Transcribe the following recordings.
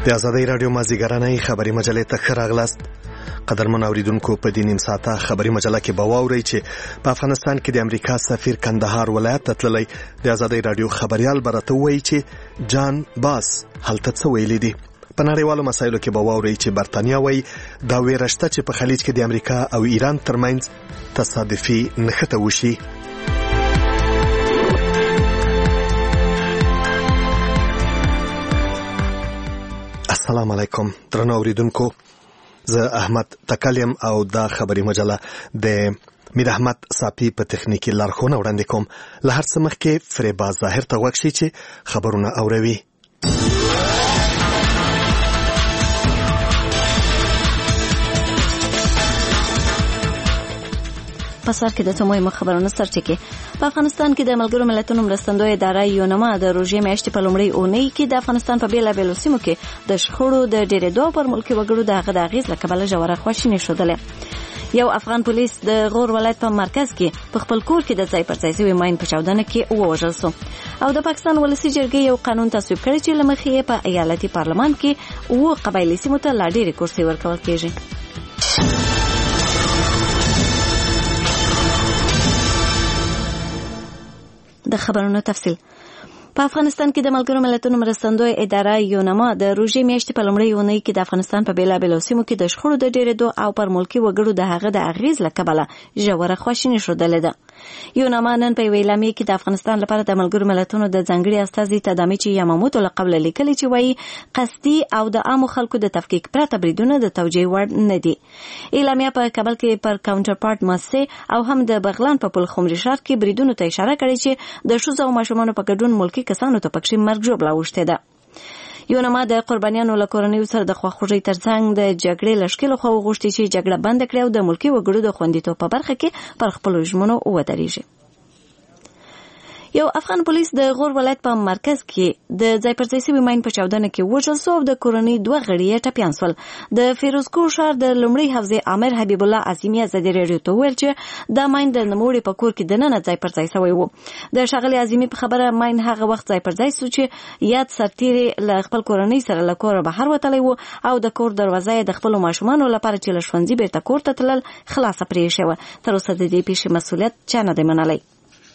د ازادۍ رادیو مازیګرانۍ خبري مجلې ته ښه راغلاست. قدرمن اوریدونکو، په دې نیم ساعته خبري مجله کې به واورئ چې په افغانستان کې د امریکا سفیر کندهار ولایت ته تللی. د ازادۍ رادیو خبريال به راته ووایي چې جان باس هلته څه ویلي دي. په نړیوالو مسایلو کې به واورئ چې برتانیا وایي دا ویره شته چې په خلیج کې د امریکا او ایران ترمنځ تصادفي نښته وشي. السلام علیکم درنو اوریدونکو، زه احمد تکلیم او دا خبري مجله د میر احمد صافی په تخنیکی لارښوونه وړاندې کوم. له هر څه مخکې فریبا ظاهر ته غوږ شئ چې خبرونه اوروي. په سر کې د تموي خبرونو سرچکه. په افغانستان کې د ملګرو ملتونو مرستندوی اداره یونما د روژې میاشتې په لومړۍ اونۍ کې د افغانستان په بیلابیلو سیمو کې د شخړو د ډېرېدو پر ملکي وګړو د هغه د اغېز له کبله ژوره خواشیني ښودلې. یو افغان پولیس د غور ولایت په مرکز کې په خپل کور کې د ځای پر ځای شوي ماین په چاودنه کې ووژل شو. او د پاکستان ولسي جرګې یو قانون تصویب کړی چې له مخې یې په ایالتي پارلمان کې 7 قبایلي سیمو ته لا ډېرې کرسۍ ورکول کېږي. د خبرونو تفصیل. په افغانستان کې د ملګرو ملتونو مرستندوی اداره یونما د روژې میاشتې په لومړۍ اونۍ کې د افغانستان په بیلابیلو سیمو کې د شخړو د ډېرېدو او پر ملکي وګړو د هغه د اغېز له کبله ژوره خواشیني ښودلې ده. یونما نن په یوه اعلامیه کې د افغانستان لپاره د ملګرو ملتونو د ځانګړي استازي تدامیچي یاماموتو له قبله لیکلي چې وایي قصدي او د عامو خلکو د تفکیک پرته بریدونه د توجیه وړ نه دي. اعلامیه په کابل کې پر کاونټر پارت مؤسسې او هم د بغلان په پل خمري ښار کې بریدونو ته اشاره کړې چې د ښځو او ماشومانو په ګډون ملکي کسانو ته پکې مرګ ژوبله اوښتې ده. یونما د قربانیانو له کورنیو سره د خواخوږۍ ترڅنګ د جګړې له ښکېلو خوا وغوښتي چې جګړه بنده کړي او د ملکي وګړو د خوندیتوب په برخه کې پر خپلو ژمنو ودرېږي. یو افغان پولیس د غور ولایت په مرکز کې د ځای پر ځای شوي ماین په چاودنه کې وژل شو او د کورنۍ 2 غړي یې ټپیان شول. د فیروزکوه ښار د لومړي حوزې امیر حبیب الله عظیمي ازادي راډیو ته وویل چې دا ماین د نوموړي په کور کې دننه ځای پر ځای شوی و. د ښاغلي عظیمي په خبره ماین هغه وخت ځای پر ځای شو چې یاد سرتیری له خپل کورنۍ سره له کوره بهر وتلی و او د کور دروازه یې د خپلو ماشومانو لپاره چې له ښوونځي بیرته کور ته تلل خلاصه پرېښې وه. تر اوسه د دې پیښې مسؤلیت چا نه دی منلی.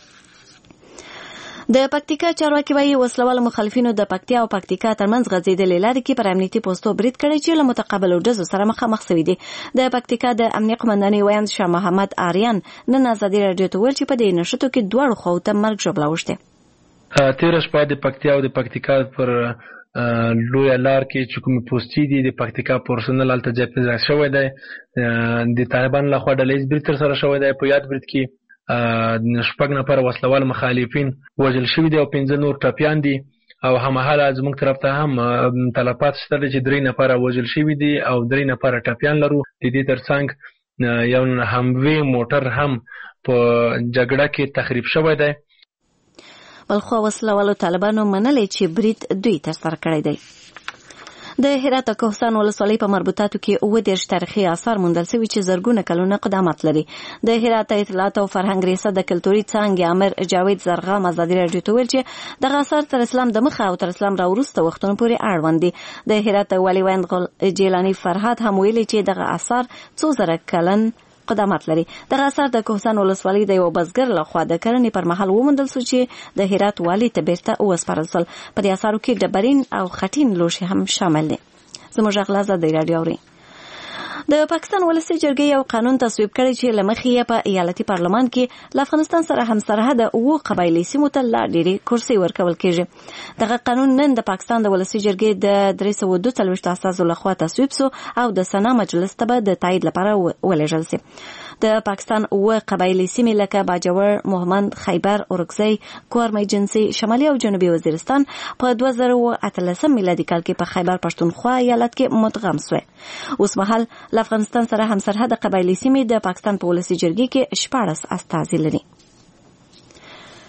د پکتیکا چارواکي وایي وسلوال مخالفینو د پکتیا او پکتیکا ترمنځ غځېدلې لارې کې پر امنیتي پوستو برید کړی چې له متقابلو ډزو سره مخامخ شوي دي. د پکتیکا د امنیه قمندانۍ ویاند شاه محمد آریان نن ازادي راډیو ته وویل چې په دې نښتو کې دواړو خواو ته مرګ ژوبله اوښتې. تېره شپه د پکتیا او د پکتیکا پر لویه لار کې چې کومې پوستې دي د پکتیکا پرسونل هلته ځای پر ځای شوی دی. د طالبانو لخوا ډلهییز برید ترسره شوی دی. په یاد برید کې 6 نفر وسلوال مخالفین وژل شوي دي او 5 نور ټپیان دي. او هممهاله زموږ طرف ته هم تلفات شته چې 3 نفر وژل شوي دي او 3 نفر ټپیان لرو. د دې ترڅنګ یو هموی موټر هم په جګړه کې تخریب شوی دی. بلخوا وسلوالو طالبانو منلي چې برید دوی ترسره کړی دی. د هرات کوهستان ولسوالۍ په مربوطاتو کې 30 تاریخي آثار موندل شوي چې زرګونه کلونه قدامت لري. د هرات اطلاعات او فرهنګ ریاست د کلتوري څانګې امیر جاوید زرغام ازادي راډیو ته ویل چې دغه آثار تر اسلام د مخه او تر اسلام راوروسته وختونو پورې اړوند دي. د هرات والي ویاند جیلانی فرهاد هم ویلي چې دغه آثار 2000 کلن قدامت لري. دغه آثار د کوهستان ولسوالۍ د یو بزګر لخوا د کرنې پر مهال وموندل شو چې د هرات والي ته بیرته وسپارل شول. په دې آثارو کې ډبرین او خټین لوښي هم شامل دي. زموږ غږ ازادي راډیو اوري. د پاکستان ولسي جرګې یو قانون تصویب کړی چې له مخې یې په ایالتي پارلمان کې له افغانستان سره همسرحده 7 قبایلي سیمو ته لا ډېرې کرسۍ ورکول کېږي. دغه قانون نن د پاکستان د ولسي جرګې د 342 اساسو لخوا تصویب شو او د سنا مجلس ته به د تایید لپاره ولېږل شي. د پاکستان 7 قبایلي سیمې لکه باجوړ، موهمند، خیبر، اورکزۍ، کورمای جنسي، شمالي او جنوبي وزیرستان په 2018 میلادي کال کې په خیبر پښتونخوا ایالت کې مدغم شوه. اوس مهال له افغانستان سره همسرحده قبایلي سیمې د پاکستان په ولسي جرګې کې 14 استازي لري.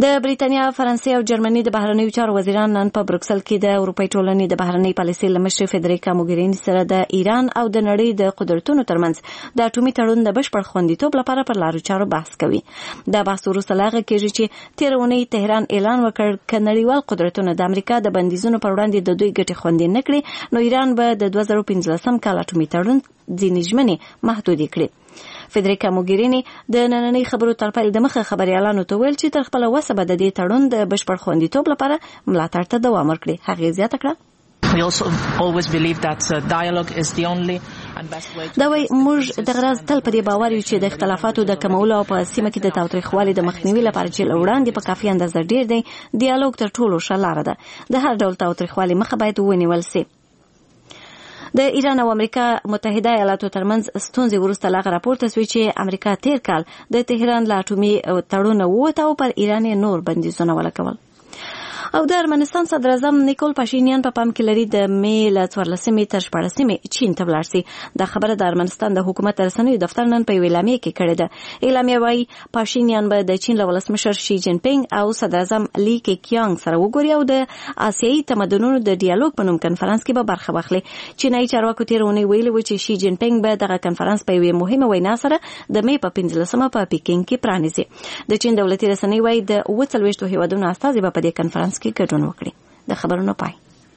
د بریتانیا، فرانسې او جرمني د بهرنیو چارو وزیران نن په بروکسل کې د اروپای ټولنې د بهرنۍ پالیسۍ له مشرې فدریکا موګریني سره د ایران او د نړۍ د قدرتونو ترمنځ د اټومي تړون د بشپړ خوندیتوب لپاره پر لارو چارو بحث کوي. دا بحث وروسته له هغه کېږي چې تېره اونۍ تهران اعلان وکړ که نړیوال قدرتونه د امریکا د بندیزونو پر وړاندې د دوی ګټې خوندي نه کړي نو ایران به د 2015 کال اټومي تړون ځینې ژمنې محدودې کړي. فدریکا موګریني د نننۍ خبرو تر پیل د مخه خبريالانو ته ویل چې تر خپل وسه به د دې تړون د بشپړ خوندیتوب لپاره ملاتړ ته دوام ورکړي. هغه زیاته کړه We also always believe that dialogue is the only and best way دا وایي موږ د غرض تل په دې باور یو چې د اختلافاتو د کمولو او په سیمه کې د تاوتریخوالي د مخنیوي لپاره چې وړاندې په کافي اندازه ډیر دی ډیالوګ تر ټولو ښه لاره ده. د هر ډول تاوتریخوالي مخه باید ونیول شي. د ایران او امریکا متحده ایالاتو ترمنځ ستونزې وروسته لا راپورته شوې چې امریکا تیر کال د تهران له اټومي تړون ووته او پر ایران نور بندیزونه ولګول. او د ارمنستان صدر اعظم نیکول پاشینیان په پام کې لري د مې له 14 تر 14 چین ته ولاړ شي. دا خبره د ارمنستان د حکومت رسنیو دفتر نن په اعلامیه کې کړې ده. اعلامیه وايي پاشینیان به د چین له ولسمشر شي جین پینګ او صدر اعظم لی کیانګ سره وګوري او د آسیایي تمدنونو د ډیالوګ په نوم کنفرانس کې به برخه واخلي. چینایي چارواکو تیرونه ویلي و چې شي جین پینګ به دغه کنفرانس په یوه مهمه وینا سره د مې په 15 په پیکینګ کې پرانیزي. د چین دولتي رسنۍ وايي د 40 هیوادونو استازي به په دې کنفرانس کې ګډون وکړي. د خبرونو پای.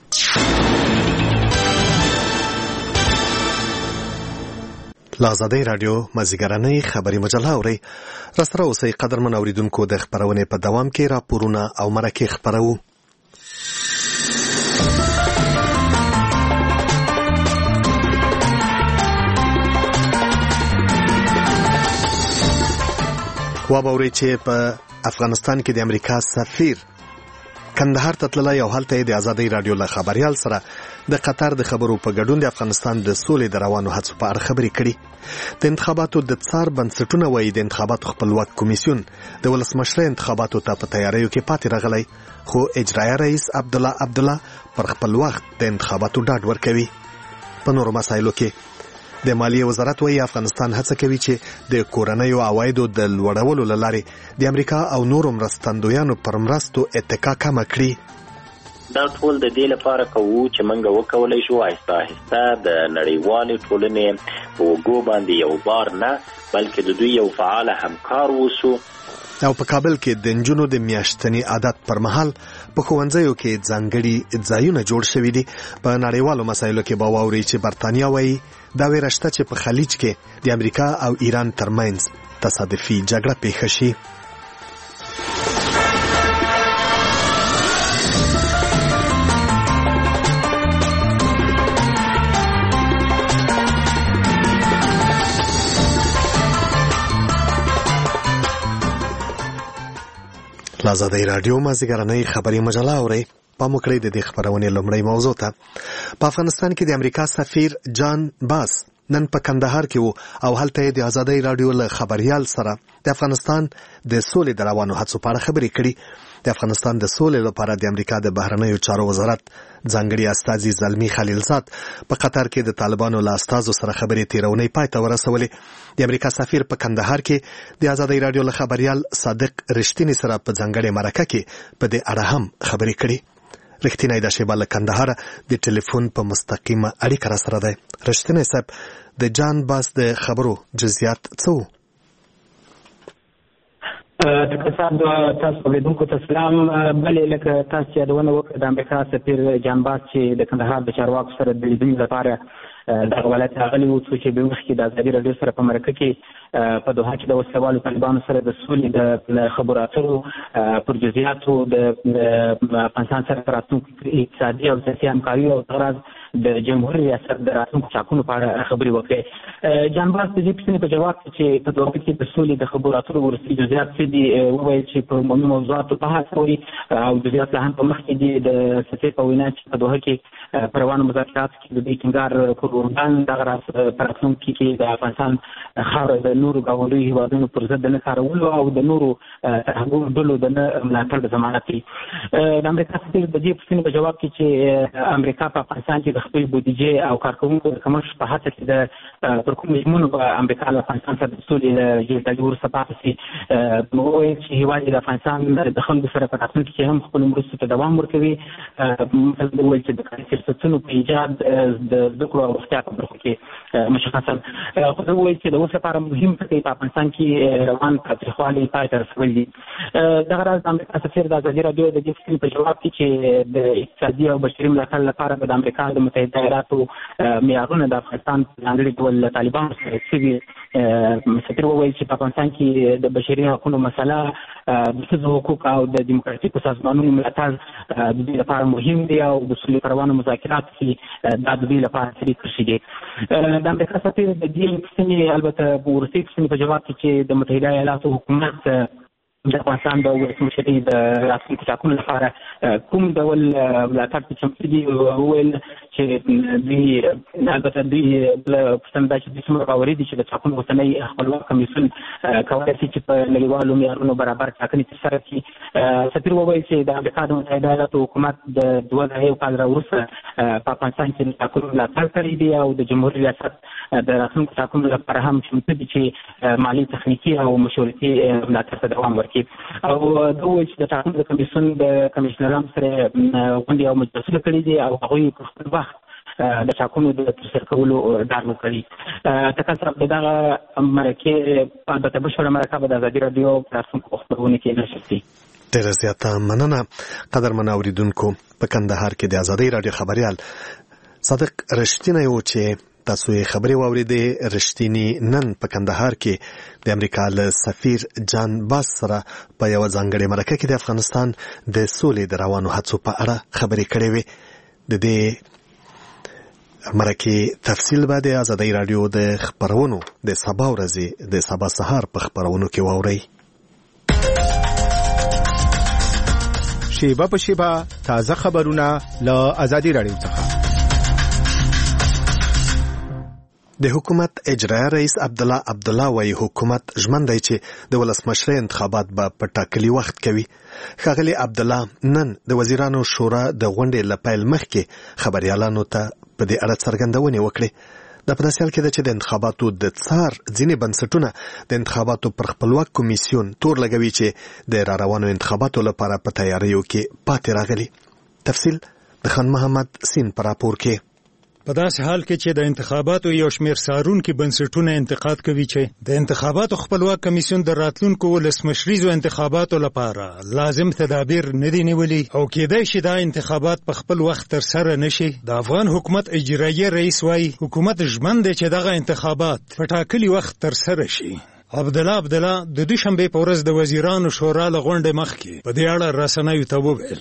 لازادی رادیو مازیګرنۍ خبري مجله اوري. راسره اوسئ قدرمن اوریدونکو. د خبرونې په دوام کې راپورونه او مرکې خبرو. وابوري چې په افغانستان کې د امریکا سفیر کندهار ته تللی او هلته د آزادۍ رادیو له خبريال سره د قطر د خبرو په ګډون د افغانستان د سولې د روانو هڅو په اړه خبرې کړي. د انتخاباتو د څار بنسټونه وایي د انتخاباتو خپلواک کمیسیون د ولسمشر انتخاباتو ته په تیاریو کې پاتې راغلی خو اجرایه رئیس عبدالله پر خپل وخت د انتخاباتو ډاډ ورکوي. په نورو مسایلو کې د مالیې وزارت وایي افغانستان هڅه کوي چې د کورنیو عوایدو د لوړولو له لارې د امریکا او نورو مرستندویانو پر مرستو اتکا کمه کړي. دا ټول د دې لپاره کوو چې موږ وکولای شو آهسته آهسته د نړیوالې ټولنې په اوږو باندې یو بار نه بلکې د دوی یو فعال همکار وسو. او په کابل کې د نجونو د میاشتني عادت پر مهال په ښوونځیو کې ځانګړي ځایونه جوړ شوي دي. په نړیوالو مسایلو کې به واوري چې برتانیا وایي دا ویره شته چې په خلیج کې د امریکا او ایران ترمنځ تصادفي جګړه پیښه شي. لازادی رادیو مازیګرنۍ خبري مجله اوري. پام وکړئ د دې خبرونې لومړی موضوع ته. په افغانستان کې د امریکا سفیر جان باس نن په کندهار کې وو او هلته د آزادۍ رادیو له خبريال سره د افغانستان د سولې د روانو هڅو په اړه خبرې کړي. د افغانستان د سولې لپاره د امریکا د بهرنیو چارو وزارت ځانګړي استازي زلمی خلیلزاد په قطر کې د طالبانو له استازو سره خبرې تیرونې پای ته ورسولې. د امریکا سفیر په کندهار کې د آزادۍ رادیو له خبريال صادق رښتینی سره په ځانګړي مرکه کې په دې اړه هم خبرې کړي. رښتینی د شیبه له کندهار د ټلیفون په مستقیمه اړیکه را سره ده. رښتینی صاحب د جان باس د خبرو جزئیات څه وو؟ تاسو اوریدونکو ته سلام. بلې لکه تاسو یادونه وکړه د امریکا سفیر جان باس چې د کندهار د چارواکو سره د لیدنې لپاره دغه ولایت راغلی و څو چې به مخکې د ازادي راډیو سره په مرکه کې په دوحه کې د وسلوالو طالبانو سره د سولې د خبرو اترو پر جزئیاتو د افغانستان سره په راتلونکي اقتصادي او سیاسي همکاري او غرض د جمهور ریاست د راتلونکو ټاکنو په اړه خبرې وکړې. جان باس د دې پوښتنې په جواب کې چې په دوحه کې د سولې د خبرو اترو وروستي جزئیات څه دي وویل چې په عمومي موضوعاتو بحث کوي او جزئیات لا هم په مخکې دي د سفیر په وینا چې په دوحه کې په روانو مذاکراتو کې د دې ټینګار پر اردن دغه راز په راتلونکي کې د افغانستان خاوره د نورو ګاونډیو هیوادونو پر ضد د نه کارولو او د نورو ترهګرو ډلو د نه ملاتړ د ضمانت کوي. د امریکا سفیر د دې پوښتنې په جواب کې چې امریکا په افغانستان کې د خپل بودیجې او کارکوونکو د کمښت په هڅه کې د پر کوم ژمنو په امریکا له افغانستان سره د سولې له جوړېدلو وروسته پاتې شي، وویل چې هېواد د افغانستان د خلکو سره په راتلونکي کې هم خپلو مرستو ته دوام ورکوي. مثلا وویل چې د کاري فرصتونو په ایجاد د زده کړو او روغتیا په برخو کې مشخصا، خو ده وویل چې د اوس لپاره مهم ټکی په افغانستان کې روان تاوتریخوالی پای ته رسول دي. دغه راز د امریکا سفیر د ازادي راډیو د دې پوښتنې په جواب کې چې د اقتصادي او بشري ملاتړ لپاره به د امریکا د متحده ایالاتو معیارونه د افغانستان په ځانګړي ډول له طالبانو سره شوي. سفیر وویل چې په افغانستان کې د بشري حقوقو مسله، د ښځو حقوق او د دیموکراتیکو سازمانونو ملاتړ د دوی لپاره مهم دی او د سولې پروانو مذاکرات کې دا د دوی لپاره شریک کړي دي. د امریکا سفیر د دې پوښتنې البته په وروستۍ پوښتنې په جواب کې چې د متحده ایالاتو حکومت د افغانستان د ولسمشرۍ د راتلونکو ټاکنو لپاره کوم ډول ملاتړ ته چمتو دي، وویل چې دوی البته دوی بله پوښتنه دا چې دوی څومره باوري دي چې د ټاکنو اوسنی خپلواک کمیسیون کولی شي چې په نړیوالو معیارونو برابر ټاکنې ترسره کړي. سفیر وویل چې د امریکا د متحده ایالاتو حکومت د 2000 کال راوروسته په افغانستان کې د ټاکنو ملاتړ کړی دی او د جمهوري ریاست د راتلونکو ټاکنو لپاره هم چمتو دي چې مالي، تخنیکي او مشورتي ملاتړ ته دوام ورکړي. او دا وایي چې د ټاکنو د کمیسیون د کمیشنرانو سره غونډې او مجلسونه کړي دي او هغوی په خپل وخت د ټاکنو د ترسره کولو ډاډ ورکړي. تکل صاحب د دغه مرکې البته بشپړه مرکه به د ازادي راډیو په راتلونکو خپرونو کې نشر شي. ډېره زیاته مننه. قدرمن اوریدونکو، په کندهار کې د ازادي راډیو خبریال صادق رښتینی و چې تاسو یې خبرې واورېدې. رښتینی نن په کندهار کې د امریکا له سفیر جان باس سره په یوه ځانګړې مرکه کې د افغانستان د سولې د روانو هڅو په اړه خبرې کړې وې. د دې مرکې تفصیل به د ازادي راډیو د خبرونو د سبا ورځې د سبا سهار په خبرونو کې واورئ. شیبه په شیبه تازه خبرونه له ازادي راډیو څخه. د حکومت اجرایه رئیس عبدالله وايي حکومت ژمن دی چې د ولسمشرۍ انتخابات به په ټاکلي وخت کوي. ښاغلي عبدالله نن د وزیرانو شورا د غونډې له پیل مخکې خبریالانو ته په دې اړه څرګندونې وکړې. دا په داسې حال کې ده چې د انتخاباتو د څار ځینې بنسټونه د انتخاباتو پر خپلواک کمیسیون تور لګوي چې د راروانو انتخاباتو لپاره په تیاریو کې پاتې راغلي. تفصیل د خان محمد سین پر راپور کې. په داسې حال کې چې د انتخاباتو یو شمېر څارونکي بنسټونه انتقاد کوي چې د انتخاباتو خپلواک کمیسیون د راتلونکو ولسمشریزو انتخاباتو لپاره لازم تدابیر نه دي نیولي او کېدای شي دا انتخابات په خپل وخت ترسره نشي. د افغان حکومت اجرایه رئیس وايي حکومت ژمن دی چې دغه انتخابات په ټاکلي وخت ترسره شي. عبدالله د دوشنبې په ورځ د وزیرانو شورا له غونډې مخکې په دې اړه رسنیو ته وویل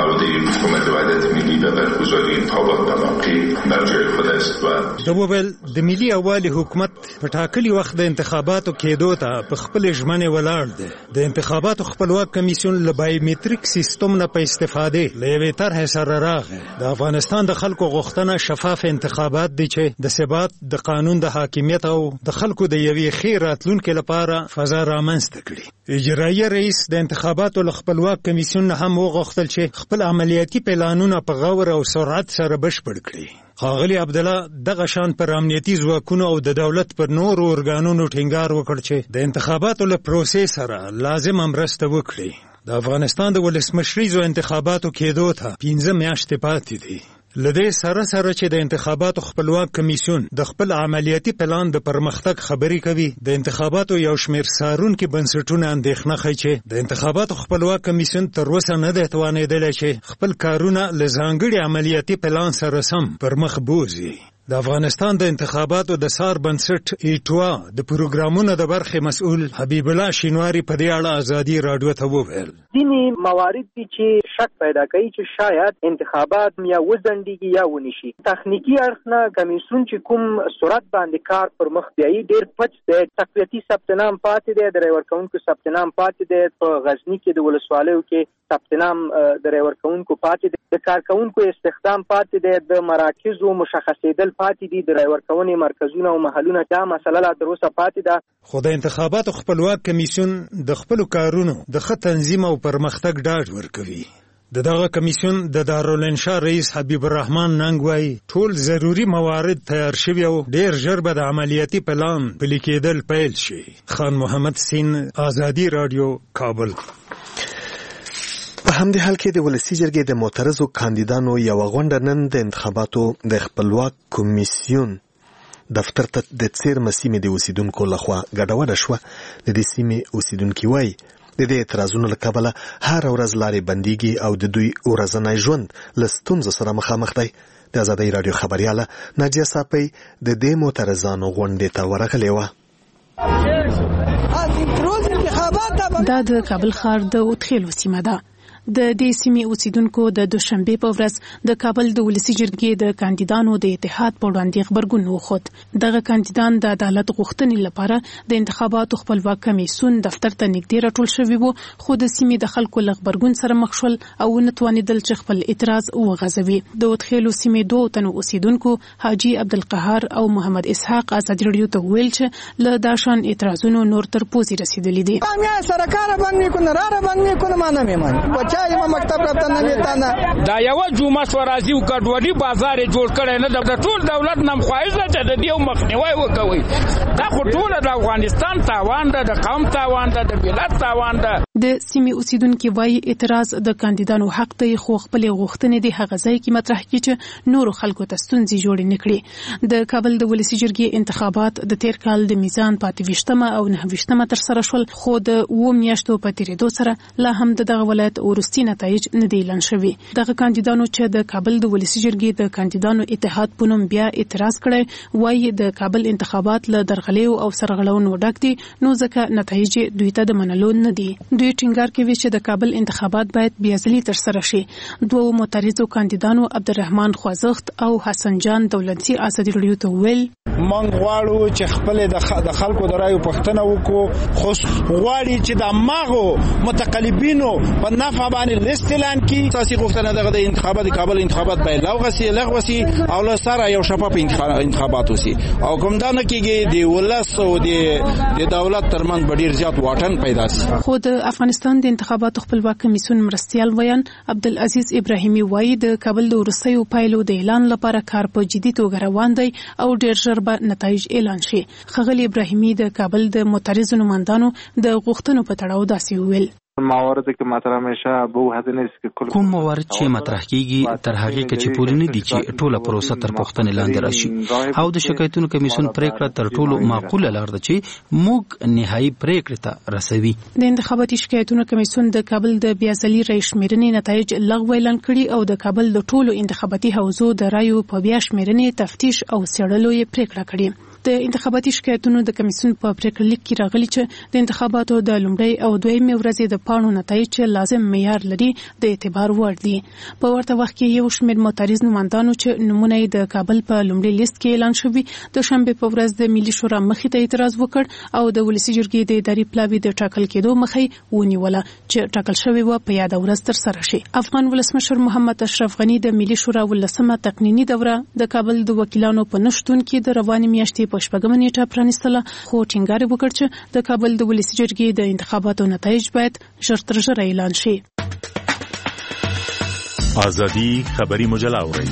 حکومت وحدت ملی به برگزاری انتخابات موقع بر جای خود است و د وویل د ملي یووالي حکومت په ټاکلي وخت د انتخاباتو کېدو ته په خپل ژمنې ولاړ دی. د انتخاباتو خپلواک کمیسیون له بایومټریک سیستم نه په استفادې له یوې طرحې سره راغی. د افغانستان د خلکو غوښتنه شفاف انتخابات دي چې د ثبات، د قانون د حاکمیت او د خلکو د یوې ښې راتلونکې لپاره فضا رامنځته کړي. اجرایه رئیس د انتخاباتو له خپلواک کمیسیون نه هم وغوښتل چې خپل عملیاتي پلانونه په غور او سرعت سره بشپړ کړي. ښاغلي عبدالله دغه شان پر امنیتي ځواکونو او د دولت پر نورو ارګانونو ټینګار وکړ چې د انتخاباتو له پروسې سره لازمه مرسته وکړي. د افغانستان د ولسمشریزو انتخاباتو کېدو ته 15 میاشتې پاتې دي. لدې سره چې د انتخاباتو خپلواک کمیسیون د خپل عملیاتي پلان د پرمختګ خبري کوي، د انتخاباتو یو شمېر څارونکي بنسټونه اندېښنه ښیي چې د انتخاباتو خپلواک کمیسیون تر اوسه نه دی توانېدلی چې خپل کارونه له ځانګړي عملیاتي پلان سره سم پر مخ بوځي. د افغانستان د انتخاباتو د څار بنسټ ایټوا د پروګرامونو د برخې مسؤل حبیب الله شینواری په دې اړه ازادي راډیو ته وویل ځینې موارد دي چې شک پیدا کوي چې شاید انتخابات یا وځنډيږي یا ونشي. تخنیکی اړخ نه کمیسیون چې کوم سرعت باندې کار پر مخ بیایي ډیر پچ دی. تقویتي ثبت نام پاتې دی، د ورکوونکو ثبت نام پاتې دی، په غزنی کې د ولسوالیو کې ثبت نام د ورکوونکو پاتې دی، د کارکوونکو استخدام پاتې دی، د مراکزو مشخصیدل پاتې دي، د ورکونې مرکزونه او محلونه. دا مسله لا تر اوسه پاتې ده. خو د انتخاباتو خپلواک کمیسیون د خپل کارونو د ښه تنظیم او پرمختګ ډاډ ورکوي. دغه کمیسیون د دارالانشا رئیس حبیب الرحمن ننګ وایي ټول ضروري موارد تیار شوي او ډیر ژر به د عملیاتي پلان پلي کېدل پیل شي. خان محمد سین، آزادي رادیو، کابل. په همدې حال کې د ولسی جرګې د معترضو کاندیدانو یو غونډه نن د انتخاباتو د خپلواک کمیسیون دفتر ته د څیرمه سیمې د اوسیدونکو لخوا ګډوډه شوه. د دې سیمې اوسیدونکي وایي د دې اعتراضونو له کبله هر ورځ لارې بنديږي او د دوی ورځنی ژوند له ستونزو سره مخامخ دی. د آزادۍ راډیو خبرياله ناجیه صافی د دې معترضانو غونډې ته ورغلې وه. دا د کابل ښار د اوتخیلو سیمه ده. د دې سیمې اوسیدونکو د دوشنبه په ورځ د کابل د ولسی جرګې د کاندیدانو د اتحاد په وړاندې خبرګون وخوت. دغه کاندیدان د عدالت غوښتنې لپاره د انتخاباتو خپلواک کمیسیون دفتر ته نږدې راټول شوي وو، خو د سیمې د خلکو له خبرګون سره مخ شول او نه توانېدل چې خپل اعتراض وغځوي. د اوتخیلو سیمې دوه تنو اوسیدونکو حاجی عبدالقهار او محمد اسحاق ازادي رادیو ته ویل چې له داشان اعتراضونو نور تر پوزې رسیدلې دي. سرکار باندې کو نه را باندې کو نه مانه میمن ما مکتب راته نه میتانه دا یو جمعه سورازي او کډوډي بازار جوړ کړي نه د ټول دولت نام خوایزه چې د دیو مخنیوي وکوي. دا خو ټول د افغانستان تاوان ده، د قوم تاوان ده، د ملت تاوان ده. د سیمې اوسیدونکو وایي اعتراض د کاندیدانو حق دی، خو خپل غوښتنې د هغه ځای کې مطرح کړي چې نور خلکو ته ستونزې جوړې نه کړي. د کابل د ولسی جرګې انتخابات د تیر کال د میزان پاتې وشتمه او 9 تر سره شول، خو د 2 میاشتو په تیریدو سره لا هم دغه ولایت ورستي نتایج نه دی اعلان شوي. دغه کاندیدانو چې د کابل د ولسی جرګې د کاندیدانو اتحاد په نوم بیا اعتراض کړی، وایي د کابل انتخابات له درغلیو او سرغړونو ډک دي، نو ځکه نتایج دوی ته د منلو نه دي. دوی ټینګار کوي چې د کابل انتخابات باید بیا ځلې تر سره شي. دوه معترضو کاندیدانو عبدالرحمن خوازخت او حسن جان دولتي ازادي رادیو ته ویل مونږ غواړو چې خپل د خلکو د رایو پښتنه وکړو، خو غواړي چې د ماغو متقلبینو په نفع باندې لیست اعلان کړي. سیاسي غوښتنه دغه د انتخابات کابل انتخابات باید لغوسي او له سره یو شفاف انتخابات وسی او کوم دا نه کېږي د ولس او د دولت ترمن ډیر زیات واټن پیدا شي. خو د افغانستان د انتخاباتو خپلواک کمیسیون مرستیال ویان عبدالعزیز ابراهیمي وایي د کابل د وروستیو پایلو د اعلان لپاره کار په جدي توګه روان دی او ډیر ژر به نتایج اعلان شي. ښاغلي ابراهیمي د کابل د معترضو نمائندانو د غوښتنو په تړاو داسې ویل موارد که مطرح میشه به حد نیست که کوم موارد چې مطرح کیږي تر هغه چې پوره نه دي چې ټوله پروسه تر پوښتنې لاندې راشي او د شکایتونو کمیسیون پریکړه تر ټولو معقوله لار ده چې موږ نهایي پریکړه ته رسوي. د انتخاباتي شکایتونو کمیسیون د کابل د بیازلي رئیس شمیرنې نتایج لغوه اعلان کړي او د کابل د ټولو انتخاباتي حوزو د رایو په بیا شمیرنې تفتیش او څېړلو یې پریکړه کړې. د انتخاباتي شکایتونو د کمیسیون په پریکړه لیک کې راغلي چې د انتخاباتو د لومړۍ او دویمې ورځې د پاڼو نتایج لازم معیار لري د اعتبار وړ دي. په ورته وخت کې یو شمېر معترض نمائندانو چې نمونه یې د کابل په لومړي لیست کې اعلان شوی د شنبه په ورځ د ملي شورا مخې ته اعتراض وکړ او د ولسی جرګې د اداري پلاوي د ټاکل کېدو مخې ونیوله چې ټاکل شوی و په یاد ورځ تر سره شي. افغان ولسمشر محمد اشرف غنی د ملي شورا ولسمه تقنینی دوره د کابل د وکیلانو په نشټون کې د رواني میاشتې په شپږمه نیټه پرانیستله، خو ټینګار وکړ چې د کابل د ولسی جرګې د انتخاباتو نتایج باید ژر تر ژره اعلان شي. آزادي خبري مجله اورئ.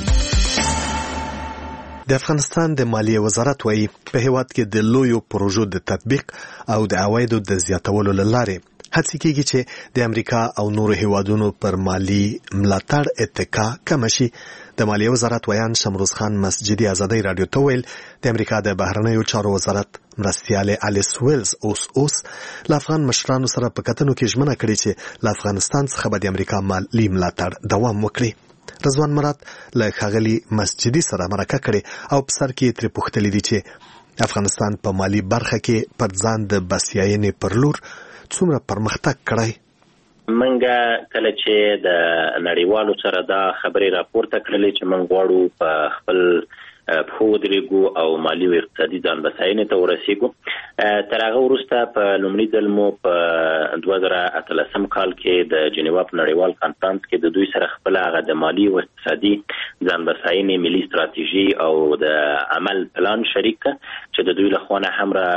د افغانستان د مالیې وزارت وایي په هیواد کې د لویو پروژو د تطبیق او د عوایدو د زیاتولو لپاره هڅې کېږي چې د امریکا او نورو هیوادونو پر مالی ملاتړ اتکا کم شي. د مالیې وزارت ویان شمروز خان مسجدي آزادۍ رادیو ته ویل د امریکا د بهرنیو چارو وزارت مرستیال الیس ویلز اوس له افغان مشرانو سره په کتنو کې ژمنه کړې چې له افغانستان څخه به د امریکا مالی ملاتړ دوام وکړي. رضوان مراد له ښاغلي مسجدي سره مرکه کړې او په سر کې ترې پوښتلي دي چې افغانستان په مالی برخه کې پر ځان د بسیاینې پر لور څومره پرمختګ کړی. منګه کله چې د نړیوالو سره دا خبرې راپورته کړلې چې موږ غواړو په خپل په ودرېګو او مالی او اقتصادي ځان بساینې ته ورسېږو. تر هغه وروسته په لومړي ځل مو په 2018 کال کې د جنیوا په نړیوال کانفرنس کې د دوی سره خپل هغه د مالی او اقتصادي ځان بساینې ملي ستراتیژي او د عمل پلان شریک چې د دوی له خوا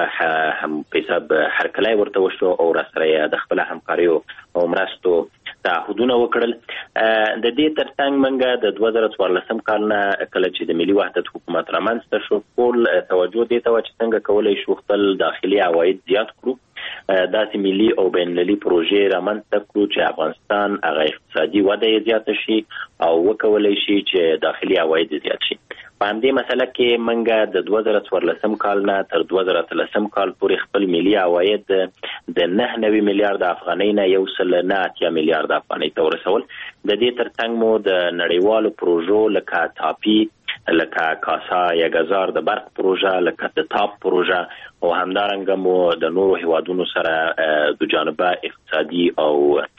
هم په حساب هرکلی ورته وشو او راسره د خپل همکاري او مرستو تعهدونه وکړل. د دې ترڅنګ منګه د 2014 کال نه کله چې د ملي وحدت حکومت رامنځته شو ټول توجه دې ته چې څنګه کولای شو خپل داخلي عواید زیات کړو، داسې ملي او بین‌المللي پروژې رامنځته کړو چې افغانستان هغه اقتصادي وده زیاته شي او وکولای شي چې داخلي عواید زیات شي. په همدې مسله کې منګه د 2014 کال نه تر 2013 کال پورې خپل ملي عواید د 9 میلیارډ افغانۍ نه 1.9 میلیارډ افغانۍ ته ورسول. د دې ترڅنګ مو د نړیوالو پروژو لکه تاپی، لکه کاسا یګزار د برق پروژه، لکه د تاپ پروژه او همدارنګه مو د نورو هیوادونو سره د جانبه اقتصادي او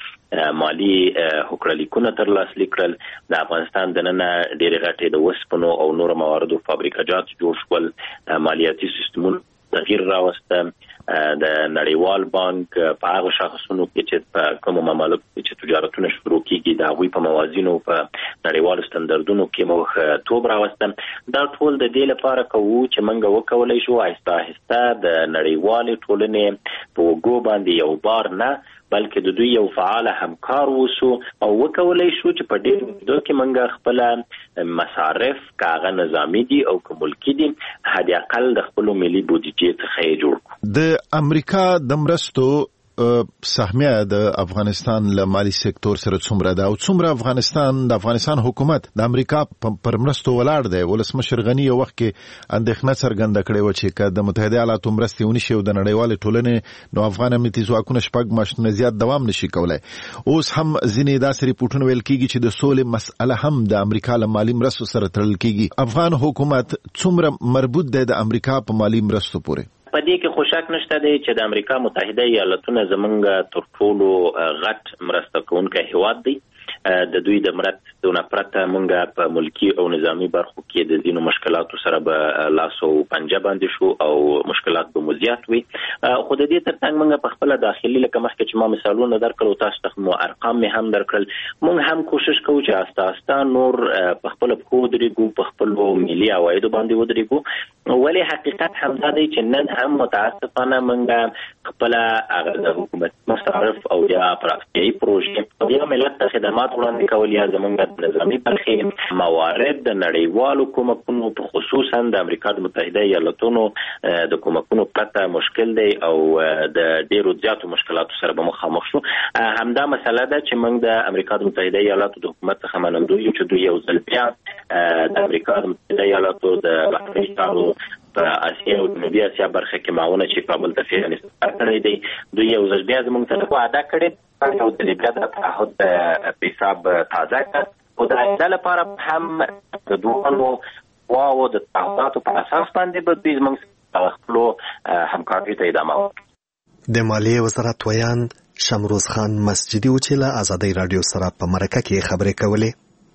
مالی هوکړلیکونه ترلاسه کړل. د افغانستان د نن ډېرې غټې د وسپنو او نورو مواردو فابریکاجات جوړ شول، مالیاتي سیستمونه تغییر راوسته. د نړیوال بانک په هغه شاخصونو کې چې په کومو ممالکو کې چې تجارتونه شروع کیږي د هغوی په موازینو په نړیوالو ستاندردونو کې موږ توب راوسته. دا ټول د دې لپاره کوو چې موږ وکولای شو آهسته آهسته د نړیوالې ټولنې په اوږو باندې یو بار نه بلکې د دوی یو فعال همکار وسو او وکولای شو چې په ډېر موده کې موږ خپل مصارف کاغه نظامی دي او ملکی دي حد اقل د خپل ملي بودیجې څخه جوړ کړو. د امریکا د مرستو سهمیه د افغانستان له مالی سکتور سره څومره ده او څومره د افغانستان حکومت د امریکا پر مرستو ولاړ دی؟ ولسمشر غني یو وخت کې اندېښنه څرګنده کړې وه چې که د متحده ایالاتو مرستې ونشي او د نړیوالې ټولنې نو افغان امنیتي ځواکونه 6 میاشتونه زیات دوام نشي کولی. اوس هم ځینې داسې ریپورټونه ویل کېږي چې د سولې مسأله هم د امریکا له مالي مرستو سره تړل کېږي. افغان حکومت څومره مربوط دی د امریکا په مالي مرستو پورې؟ په دې کې خو شک نشته دی چې د امریکا متحده ایالاتونه زمونږ تر ټولو غټ مرسته کوونکی هیواد دی. د دوی د مرستو پرته مونږ په ملکی او نظامی برخو کې د ځینو مشکلاتو سره به لاس او پنجه باندې شو او مشکلات به مزیات وي. خو د دې ترڅنګ مونږ په خپل داخلي لکه مخکې چې ما مثالونه درکړل تاسو ته مو ارقام مې هم درکړل، مونږ هم کوشش کوو چې آسته آسته نور په خپل پښو ودرېږو، په خپل ملي عوایدو باندې ودرېږو. ولی حقیقت همدا دی چې نن هم متاسفانه مونږ خپل هغه حکومت مصارف او یا پراختیایي پروژې او یا ملت ته خدمات وړاندې کول یا زمونږ نظامي برخې موارد د نړیوالو کومکونو په خصوصا د امریکا د متحده ایالاتونو د کومکونو پرته مشکل دی او د ډیرو زیاتو مشکلاتو سره به مخامخ شو. همدا مسله ده چې موږ د امریکا د متحده ایالاتو د حکومت څخه منندوی یو چې دوی یو ځل بیا د امریکا د متحده ایالاتو د بهرنیو چارو په اسیا او جنوبي اسیا برخه کې معاونه چې کابل ته فعلا استقرار دی، دوی یو ځل بیا زموږ ته وعده کړې او د دې د تعهد په حساب تازه کړ او د دې لپاره هم د دوه واو د تعهداتو په اساس باندې به دوی زموږ خپل همکاري ته ادامه ورکړي. د مالیې وزارت ویاند شمروز خان مسجدي و چې له آزادۍ رادیو سره په مرکه کې خبرې کولې.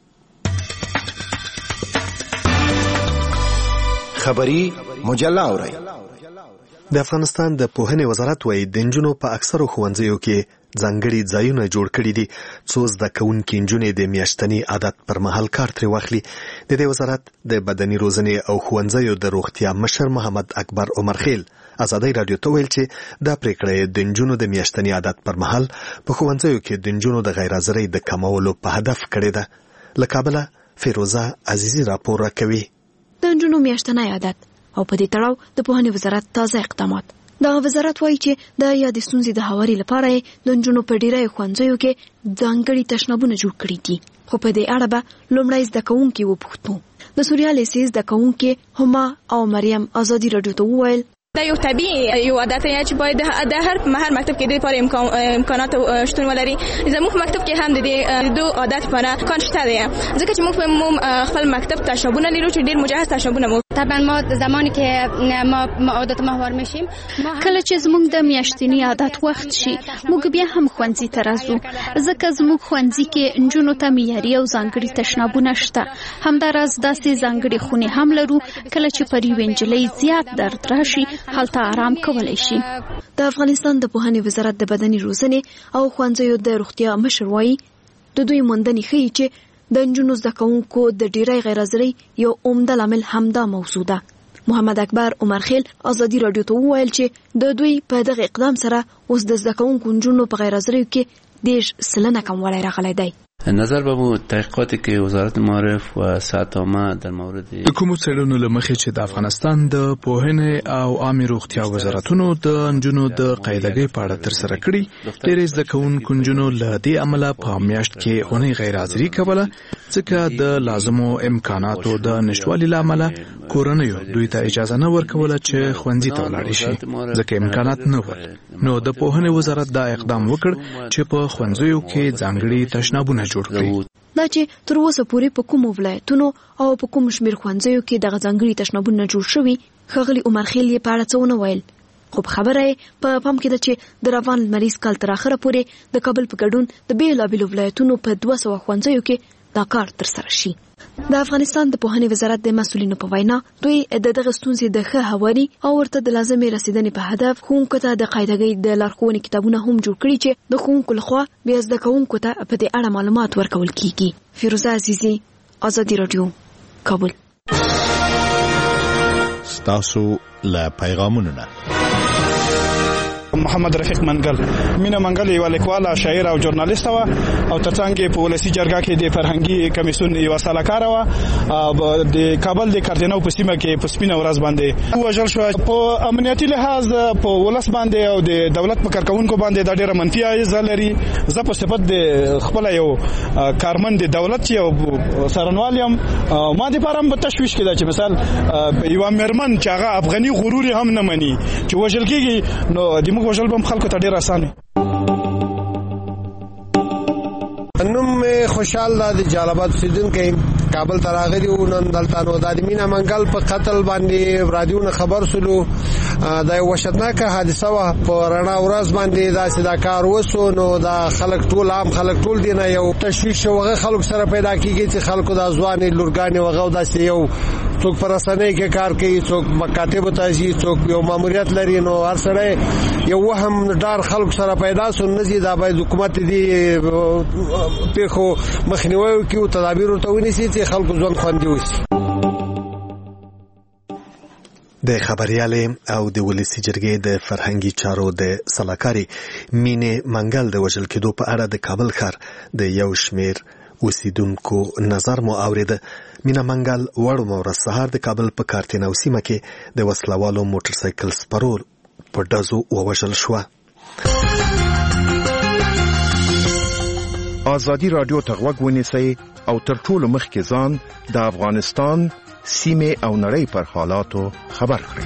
خبری مجله اورئ. د افغانستان د پوهنې وزارت وايي د نجونو په اکثرو ښوونځیو کې ځانګړي ځایونه جوړ کړي دي څو زده کوونکي نجونې د میاشتني عادت پر مهال کار ترې واخلي. د دې وزارت د بدني روزنې او ښوونځیو د روغتیا مشر محمد اکبر عمرخیل آزادۍ رادیو ته ویل چې دا پریکړه د نجونو د میاشتني عادت پر مهال په ښوونځیو کې د نجونو د غیر حاضرۍ د کمولو په هدف کړې ده. له کابله فیروزه عزیزي راپور راکوي. د نجونو میاشتنی عادت او په دې تړاو د پوهنې وزارت تازه اقدامات. دغه وزارت وایي چې د یادې ستونزې د هواري لپاره د نجونو په ډیری ښوونځیو کې ځانګړي تشنابونه جوړ کړي دي. خو په دې اړه به لومړی زده کوونکي وپوښتو. د سوریا لیسې زده کوونکي هما او مریم آزادي رادیو ته وویل دا یو طبیعي یو عادت دی چې باید د هر مکتب کې د لپاره امکانات شتون ولري. زموږ مکتب کې هم د دې دوه عادت لپاره امکان شته دی ځکه چې موږ خپل مکتب تشنابونه لرو چې ډیر مجهز تشنابونه مو طبعا ما زمانی که ما عادت ماهوار میشیم کله چې زموږ د میاشتنی عادت وخت شي موږ بیا هم ښوونځي ته راځو ځکه زموږ ښوونځي کې نجونو ته معیاري او ځانګړي تشنابونه شته همداراز داسې ځانګړي خونې هم لرو کله چې پر یوې نجلۍ زیات درد راشي هلته آرام کولی شي. د افغانستان د پوهنې وزارت د بدني روزنې او ښوونځیو د روغتیا مشر وایي د دوی موندنې ښیي چې د نجونو زده کوونکو د ډیری غیر حاضرۍ یو عمده لامل همدا موضوع ده. محمد اکبر عمرخیل ازادي رادیو ته وویل چې د دوی په دغه اقدام سره اوس د زده کوونکو نجونو په غیر حاضریو کې 10% کموالی راغلی دی. نظر به تحقیقاتی که وزارت معارف و صحت عامه در مورد کومو څېړنو له مخې چې د افغانستان د پوهنې او عامه روغتیا وزارتونو د نجونو د قاعدګۍ په اړه ترسره کړي ډېرې زده کوونکو نجونو له دې امله په میاشت کې اونۍ غیر حاضري کوله ځکه د لازمو امکاناتو د نشتوالي له امله کورنیو دوی ته اجازه نه ورکوله چې ښوونځي ته ولاړې شي ځکه امکانات نه ول. نو د پوهنې وزارت دا اقدام وکړ چې په ښوونځیو کې ځانګړي تشنابونه دا چې تر اوسه پورې په کومو ولایتونو او په کوم شمېر ښوونځیو کې دغه ځانګړي تشنابونه جوړ شوي ښاغلي عمرخیل یې په اړه څه ونه ویل خو خبره یې په پام کې ده چې د روان لمریز کال تر اخره پورې د کابل په ګډون د بېلابېلو ولایتونو په 200 ښوونځیو کې دا کار ترسره شي. د افغانستان د پوهنې وزارت د مسؤلینو په وینا دوی د دغه ستونزې د ښه هواري او ورته د لازمې رسیدنې په هدف ښوونکو ته د قاعدګۍ د لارښوونې کتابونه هم جوړ کړي چې د ښوونکو لخوا بیا زده کوونکو ته په دې اړه معلومات ورکول کیږي. فیروزه عزیزي، ازادي رادیو، کابل. ستاسو له پیغامونو نه محمد رفیق منګل مینا منګل یو لیکواله شاعر او ژورنالیست و او ترڅنګ په ولسی جرګه کې د فرهنګي کمیسیون یو سلاکار و د کابل د کارتنو په سیمه کې په سپینه ورځ باندې وژل شو. په امنیتي لحاظ په ولس باندې او د دولت په کارکونکو باندې د ډیره منفي اغیزه لري. زه په صفت د خپل یو کارمند د دولت یو سرنوالیم ما د پارم په تشويش کې دا چې مثال یو مرمن چې هغه افغاني غرور هم نه مني چې وژل کېږي نو د وژل بم خلکو ته ډیر اسانه. نوم خوشحال د جلالآباد اوسیدونکو کابل ته راغلی و نن دلته نو د مینا منګل په قتل باندې رادیو نه خبر سلو د یو وحشتناکه حادثه و په رڼا ورځ باندې دا چې دا کار وسو نو دا خلک ټول عام خلک ټول دی نه یو تشویش وغه خلک سره پیدا کیږي چې خلکو د ځواني لورګانی وغه داسې یو څوک پر رسنۍ کې کار کوي څوک مکاتب ته ځي څوک یو ماموریت لري نو هر سره یو وهم ډار خلک سره پیدا سو نزي دا باید حکومت دی پیخو مخنیوي کوي تدابیر ورته ونیسي چې خلکو ژوند خوندي وشي. د خبريالې او د ولسی جرګې د فرهنګي چارو د سلاکاري مینې منګل د وژل کېدو په اړه د کابل ښار د یو شمیر اوسیدونکو نظر مو اوریده. مینا منګل وړو مورز سهار د کابل په کارتنو سیمه کې د وسلوالو موټر سایکل سپرور په ډزو ووژل شو. ازادي رادیو ته غوږ ونیسئ او تر ټولو مخکې ځان د افغانستان سیمه او نړۍ پر حالاتو خبر کړئ.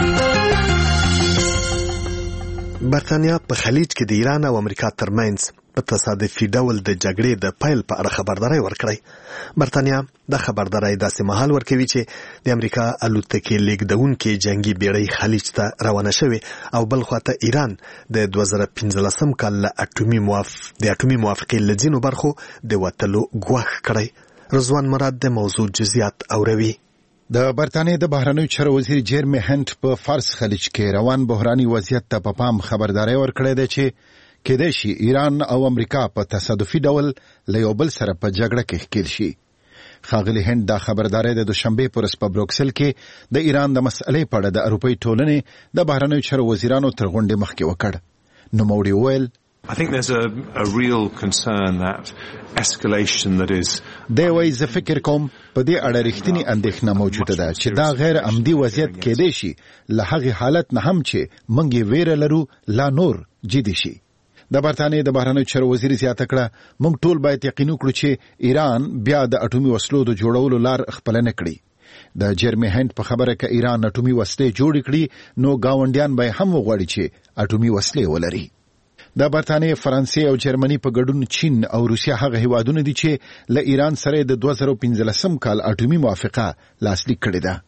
برتانیا په خلیج کې د ایران او امریکا ترمنځ په تصادفي ډول د جګړې د پیل په اړه خبرداري ورکړی. برتانیا د خبرداري داسې مهال ورکوي چې د امریکا الوتکې لیږدونکي جنگي بیړۍ خلیج ته روانه شوې او بل خواته ایران د 2015 کال له اټومي موافقې له ځینو برخو د وتلو ګواښ کړی. رضوان مراد د موضوع جزئیات اوروي. د برتانیې د بهرنیو چارو وزیر جیرمی هنت په فارس خلیج کې روان بحراني وضعیت ته په پام خبرداري ورکړې ده چې کېدای شي ایران او امریکا په تصادفي ډول له یو بل سره په جګړه کې ښکېل شي. ښاغلي هند دا خبرداري د دوشنبه پر ورځ په بروکسل کې د ایران د مسئلې په اړه د اروپای ټولنې د بهرنیو چارو وزیرانو تر غونډې مخکې وکړ. نوموړي وویل I think there's a real concern that escalation that is دی وایي زه فکر کوم په دې اړه رښتینی اندېښنه موجوده ده چې دا غیر عمدي وضعیت کېدای شي له هغې حالت نه هم چې موږ یې ویره لرو لا نور جدي شي. د برتانیې د بهرنیو چارو وزیر زیاته کړه موږ ټول باید یقین وکړو چې ایران بیا د اټومي وسلو د جوړولو لار خپله نه کړي. د جیرمی هند په خبره کې ایران اټومي وسلې جوړې کړي نو ګاونډیان به هم وغواړي چې اټومي وسلې ولري. د برتانیې، فرانسې او جرمني په ګډون چین او روسیا هغه هیوادونه دي چې له ایران سره د 2015 کال اټومي موافقه لاسلیک کړې ده.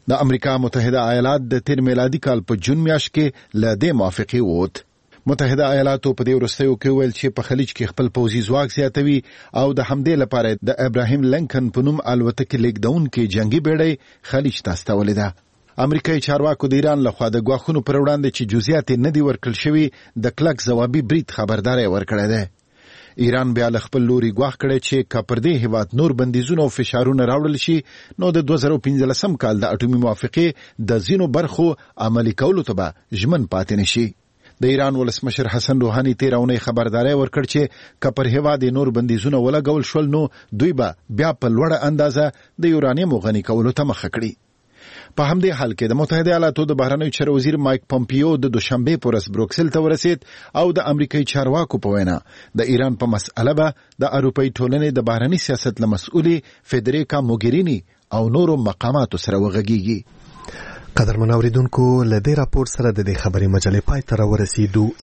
د امریکا متحده ایالات د تیر میلادي کال په جون میاشت کې له دې موافقې ووت. متحده ایالاتو په دې وروستیو کې ویل چې په خلیج کې خپل پوځي ځواک زیاتوي او د همدې لپاره د ابراهیم لینکن په نوم الوتکې لیږدونکې جنگي بیړۍ خلیج ته استولې ده. امریکایي چارواکو د ایران لخوا د ګواښونو پر وړاندې چې جزئیات نه دي ورکړل شوي د کلک ځوابي برید خبرداری ورکړی دی. ایران بیا له خپل لوري ګواښ کړی چې که پر دې هیواد نور بندیزونه او فشارونه راوړل شي نو د 2015 کال د اټومي موافقې د ځینو برخو عملي کولو ته به ژمن پاتې نشي. د ایران ولسمشر حسن روحاني تیر اونۍ خبرداری ورکړ چې که پر هیواد نور بندیزونه ولګول شول نو دوی به بیا په لوړه اندازه د یورانیم غني کولو ته مخه کړي. په همدې حال کې د متحده ایالاتو د بهرنیو چارو وزیر مایک پومپیو د دوشنبه په ورځ بروکسل ته ورسید او د امریکایي چارواکو په وینا د ایران په مسأله به د اروپایي ټولنې د بهرنی سیاست له مسؤلې فدریکا موګرینی او نورو مقاماتو سره وغږیږي. قدرمن اوریدونکو له دې راپور سره د خبري مجلې پای ته ورسېدو.